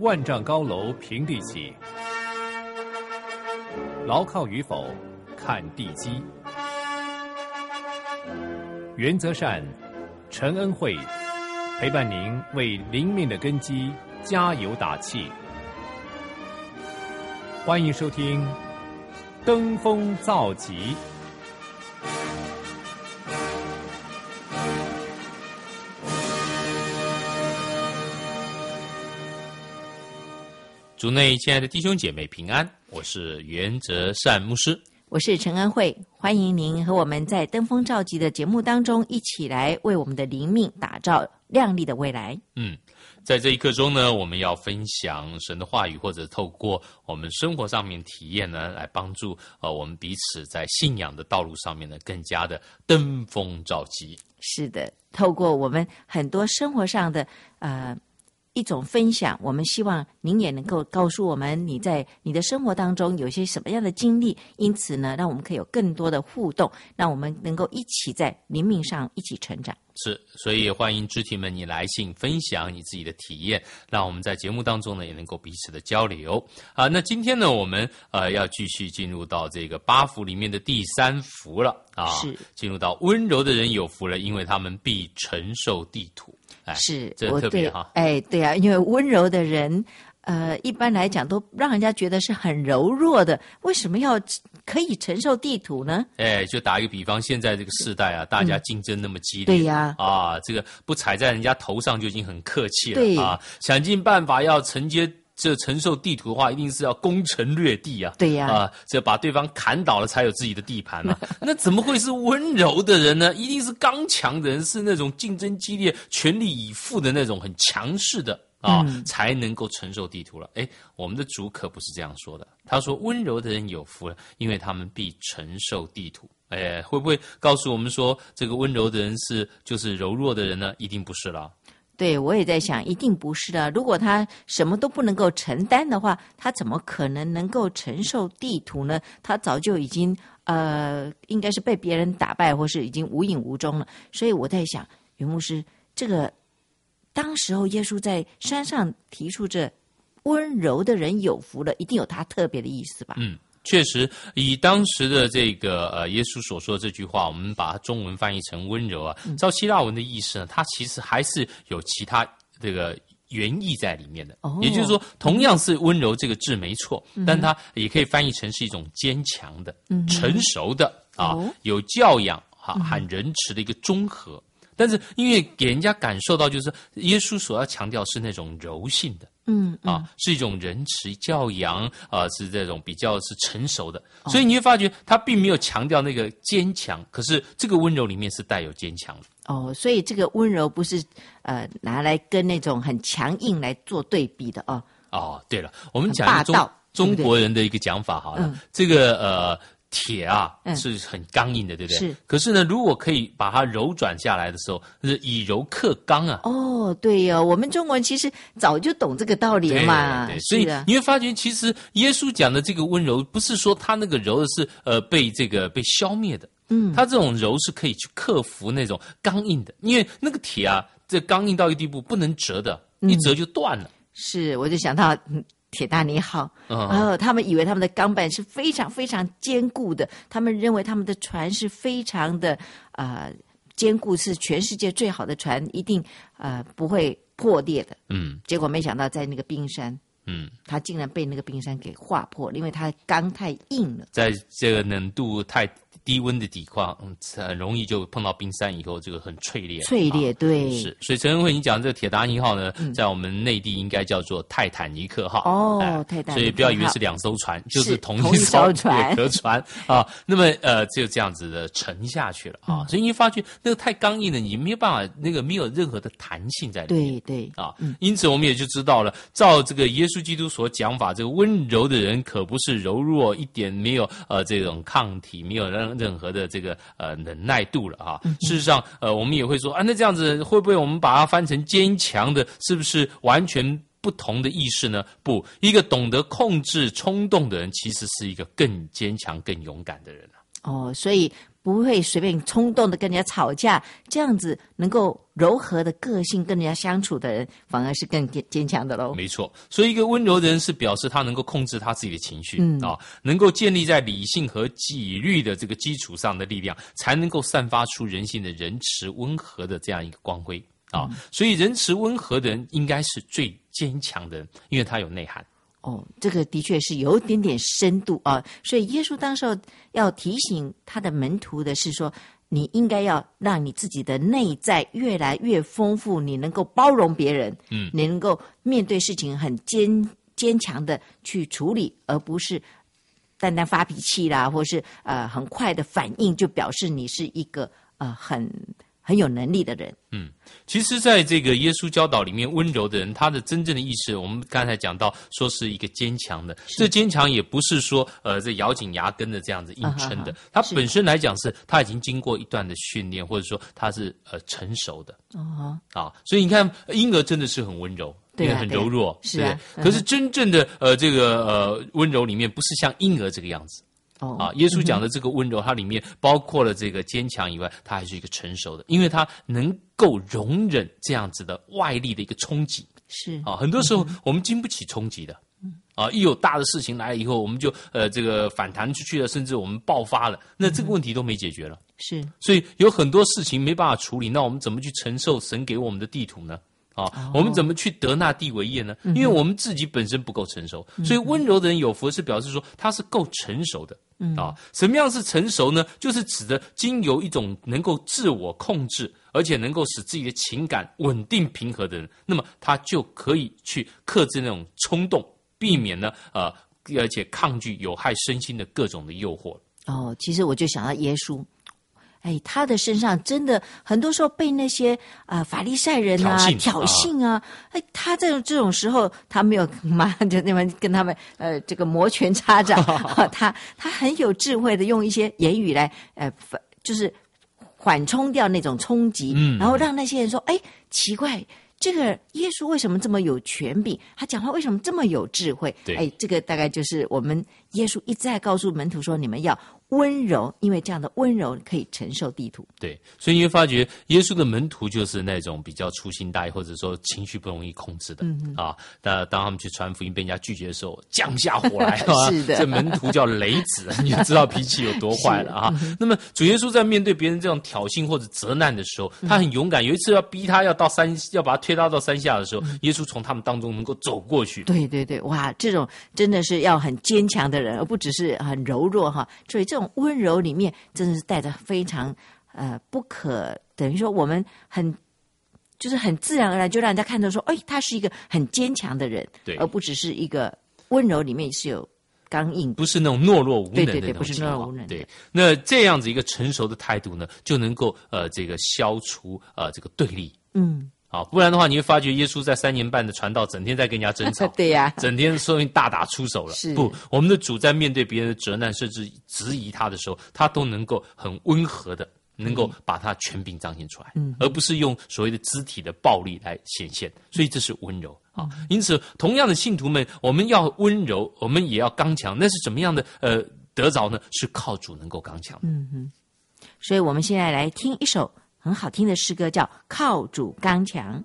万丈高楼平地起，牢靠与否看地基。原则善，陈恩惠陪伴您为灵命的根基加油打气。欢迎收听《登峰造极》。 主内亲爱的弟兄姐妹平安，我是原则善牧师， 我是陈恩惠，欢迎您和我们在登峰造极的节目当中一起来为我们的灵命打造亮丽的未来。 在这一刻中呢，我们要分享神的话语，或者透过我们生活上面体验呢，来帮助我们彼此在信仰的道路上面呢，更加的登峰造极。 是的，透过我们很多生活上的一种分享，我们希望您也能够告诉我们你在你的生活当中有些什么样的经历，因此呢，让我们可以有更多的互动，让我们能够一起在灵命上一起成长。 是，所以欢迎肢体们你来信分享你自己的体验，让我们在节目当中呢也能够彼此的交流啊。那今天呢，我们要继续进入到这个8福里面的第3福了啊， 是进入到温柔的人有福了，因为他们必承受地土。 是， 这很特别哈。 对啊，因为温柔的人，一般来讲都让人家觉得是很柔弱的，为什么要可以承受地土呢？ 就打一个比方，现在这个世代啊，大家竞争那么激烈， 对呀， 这个不踩在人家头上就已经很客气了， 对啊，想尽办法要承受地图的话，一定是要攻城略地啊！ 对呀， 这把对方砍倒了才有自己的地盘嘛。那怎么会是温柔的人呢？一定是刚强的人，是那种竞争激烈、全力以赴的那种很强势的才能够承受地图了。我们的主可不是这样说的。他说：“温柔的人有福了，因为他们必承受地土。”会不会告诉我们说，这个温柔的人就是柔弱的人呢？一定不是啦。 对，我也在想，一定不是的。如果他什么都不能够承担的话，他怎么可能够承受地土呢？他早就已经应该是被别人打败，或是已经无影无踪了。所以我在想，袁牧师，这个当时候耶稣在山上提出这温柔的人有福了，一定有他特别的意思吧？ 确实，以当时的这个耶稣所说的这句话，我们把它中文翻译成温柔啊，照希腊文的意思呢，它其实还是有其他这个原意在里面的。也就是说，同样是温柔这个字没错，但它也可以翻译成是一种坚强的、成熟的有教养和仁慈的一个综合。但是因为给人家感受到，就是耶稣所要强调是那种柔性的。是一种仁慈教养是这种比较是成熟的，所以你会发觉他并没有强调那个坚强，可是这个温柔里面是带有坚强的。 所以这个温柔不是拿来跟那种很强硬来做对比的对了，我们讲中国人的一个讲法好了，这个铁是很刚硬的，对不对？ 是。 可是呢，如果可以把它柔转下来的时候，是以柔克刚啊。 对哦，我们中国人其实早就懂这个道理了嘛。 对，所以你会发觉，其实耶稣讲的这个温柔，不是说他那个柔的是被消灭的。他这种柔是可以去克服那种刚硬的，因为那个铁这刚硬到一个地步不能折的，一折就断了。 是，我就想到。铁达尼号，他们以为他们的钢板是非常非常坚固的，他们认为他们的船是非常的坚固，是全世界最好的船，一定不会破裂的。结果没想到在那个冰山，他竟然被那个冰山给划破了，因为它钢太硬了，在这个冷度太低温的底况，很容易就碰到冰山以后，这个很脆裂。 对， 是。所以陈恩惠，你讲这个铁达尼号呢，在我们内地应该叫做泰坦尼克号。 泰坦尼克号。 所以不要以为是2艘船，就是同一艘铁壳船那么就这样子的沉下去了所以你发觉那个太刚硬了，你没有办法，那个没有任何的弹性在里面。 对因此我们也就知道了，照这个耶稣基督所讲法，这个温柔的人可不是柔弱，一点没有这种抗体，没有任何的这个忍耐度了事实上我们也会说那这样子会不会我们把它翻成坚强的，是不是完全不同的意识呢？不，一个懂得控制冲动的人，其实是一个更坚强、更勇敢的人所以不会随便冲动的跟人家吵架，这样子能够柔和的个性跟人家相处的人，反而是更坚强的喽。 没错，所以一个温柔的人是表示他能够控制他自己的情绪，能够建立在理性和纪律的这个基础上的力量，才能够散发出人性的仁慈温和的这样一个光辉啊。所以仁慈温和的人应该是最坚强的人，因为他有内涵。 这个的确是有点点深度啊，所以耶稣当时候要提醒他的门徒的是说，你应该要让你自己的内在越来越丰富，你能够包容别人，你能够面对事情很坚强的去处理，而不是单单发脾气啦，或是很快的反应就表示你是一个很有能力的人。 其实在这个耶稣教导里面，温柔的人他的真正的意思，我们刚才讲到说是一个坚强的，这坚强也不是说这咬紧牙根的这样子硬撑的，他本身来讲是他已经经过一段的训练，或者说他是成熟的所以你看婴儿真的是很温柔，因为很柔弱， 是啊， 可是真正的这个温柔里面不是像婴儿这个样子。耶稣讲的这个温柔，它里面包括了这个坚强以外，它还是一个成熟的，因为它能够容忍这样子的外力的一个冲击。 是很多时候我们经不起冲击的。一有大的事情来了以后，我们就这个反弹出去了，甚至我们爆发了，那这个问题都没解决了。 是， 所以有很多事情没办法处理，那我们怎么去承受神给我们的地图呢？我们怎么去得那地为业呢？因为我们自己本身不够成熟，所以温柔的人有福是表示说他是够成熟的。什么样是成熟呢？就是指的经由一种能够自我控制，而且能够使自己的情感稳定平和的人，那么他就可以去克制那种冲动，避免呢而且抗拒有害身心的各种的诱惑。 其实我就想到耶稣。他的身上真的很多时候被那些法利赛人挑衅啊，他这种时候他没有马上就那么跟他们这个摩拳擦掌，他很有智慧的用一些言语来就是缓冲掉那种冲击，然后让那些人说，奇怪。这个耶稣为什么这么有权柄？他讲话为什么这么有智慧？这个大概就是我们耶稣一再告诉门徒说，你们要温柔，因为这样的温柔可以承受地土。 对，所以你会发觉耶稣的门徒就是那种比较粗心大意，或者说情绪不容易控制的。当他们去传福音被人家拒绝的时候，降下火来是的， 这门徒叫雷子，你就知道脾气有多坏了那么主耶稣在面对别人这种挑衅或者责难的时候，他很勇敢。有一次要逼他要把他推到山下的时候，耶稣从他们当中能够走过去。 对，哇，这种真的是要很坚强的人，而不只是很柔弱所以这种温柔里面真的是带着非常不可，等于说我们就是很自然而然就让人家看到说，他是一个很坚强的人， 对， 而不只是一个温柔里面是有刚硬， 不是那种懦弱无能的那种情况。 对，不是懦弱无能。 对，那这样子一个成熟的态度呢，就能够这个消除这个对立。不然的话，你会发觉耶稣在3年半的传道，整天在跟人家争吵， 对呀， 整天说明大打出手了。不，我们的主在面对别人的责难，甚至质疑他的时候，他都能够很温和的，能够把他权柄彰显出来，而不是用所谓的肢体的暴力来显现。所以这是温柔因此，同样的信徒们，我们要温柔，我们也要刚强。那是怎么样的得着呢？是靠主能够刚强的。 所以我们现在来听一首很好听的诗歌，叫《靠主刚强》。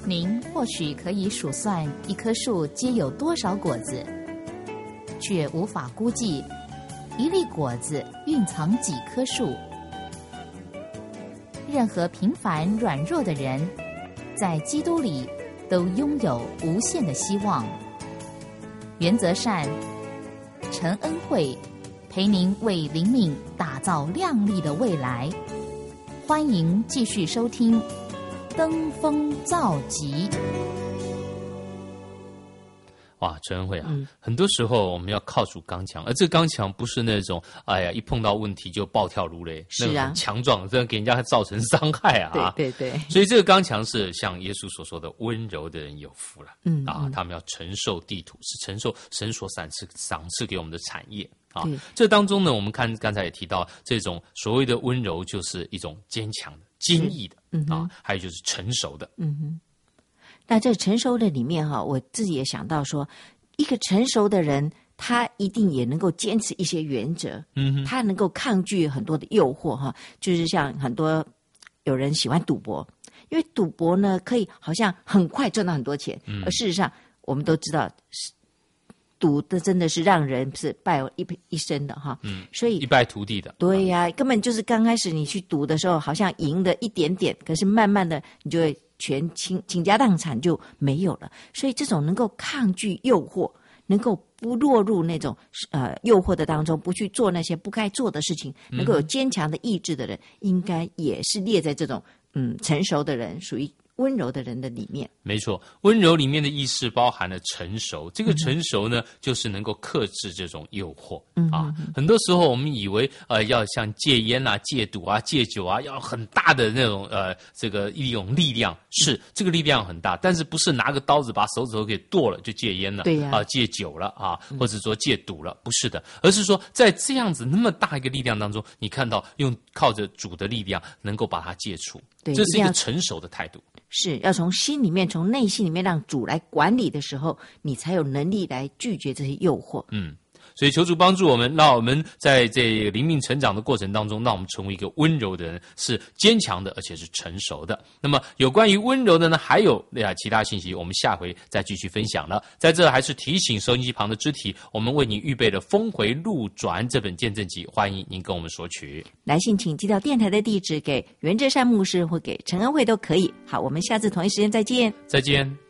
您或许可以数算一棵树结有多少果子，却无法估计一粒果子蕴藏几棵树。任何平凡软弱的人，在基督里都拥有无限的希望。原则善，陈恩惠陪您为灵命打造亮丽的未来。欢迎继续收听登峰造极。 哇，陈恩惠啊，很多时候我们要靠主刚强，而这个刚强不是那种一碰到问题就暴跳如雷， 是啊， 那个很强壮，这样给人家造成伤害啊。 对对对， 所以这个刚强是像耶稣所说的，温柔的人有福了。他们要承受地土，是承受神所赏赐给我们的产业。这当中呢，我们看刚才也提到，这种所谓的温柔，就是一种坚强的、坚毅的还有就是成熟的。 那这成熟的里面我自己也想到说，一个成熟的人，他一定也能够坚持一些原则，他能够抗拒很多的诱惑就是像很多有人喜欢赌博，因为赌博呢可以好像很快赚到很多钱，而事实上我们都知道，赌的真的是让人是败一生的所以一败涂地的。 对呀，根本就是刚开始你去赌的时候，好像赢了一点点，可是慢慢的你就会全倾家荡产就没有了。所以这种能够抗拒诱惑，能够不落入那种诱惑的当中，不去做那些不该做的事情，能够有坚强的意志的人，应该也是列在这种成熟的人，属于温柔的人的里面。 没错，温柔里面的意识包含了成熟。这个成熟呢，就是能够克制这种诱惑很多时候我们以为要像戒烟戒赌戒酒要很大的那种这个一种力量，是这个力量很大，但是不是拿个刀子把手指头给剁了就戒烟了， 对呀戒酒了或者说戒赌了，不是的，而是说在这样子那么大一个力量当中，你看到靠着主的力量能够把它戒除，这是一个成熟的态度。 是要从心里面，从内心里面让主来管理的时候，你才有能力来拒绝这些诱惑。 所以求主帮助我们，让我们在这灵命成长的过程当中，让我们成为一个温柔的人，是坚强的，而且是成熟的。那么有关于温柔的呢，还有其他信息，我们下回再继续分享了。在这还是提醒收音机旁的肢体，我们为你预备了《峰回路转》这本见证集，欢迎您跟我们索取。 来信请寄到电台的地址，给袁哲善牧师或给陈恩惠都可以。好，我们下次同一时间再见。 再见。